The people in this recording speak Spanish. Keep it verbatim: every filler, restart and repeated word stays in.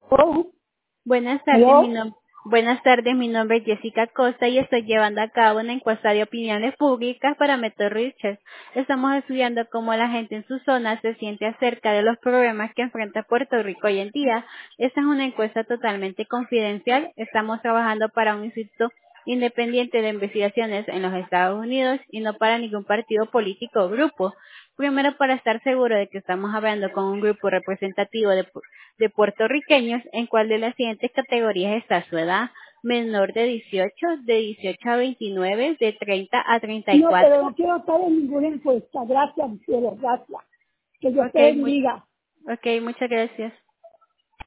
Oh, Buenas tardes, mi ¿aló? nom- Buenas tardes, mi nombre es Jessica Costa y estoy llevando a cabo una encuesta de opiniones públicas para Meto Research. Estamos estudiando cómo la gente en su zona se siente acerca de los problemas que enfrenta Puerto Rico hoy en día. Esta es una encuesta totalmente confidencial. Estamos trabajando para un instituto independiente de investigaciones en los Estados Unidos y no para ningún partido político o grupo. Primero, para estar seguro de que estamos hablando con un grupo representativo de, pu- de puertorriqueños, ¿en cuál de las siguientes categorías está su edad? Menor de dieciocho, de dieciocho a veintinueve, de treinta a treinta y No, pero cuatro. no quiero estar en ninguna encuesta. Gracias, mi cielo, gracias. Que Dios te Ok, muy, bendiga. okay, muchas gracias.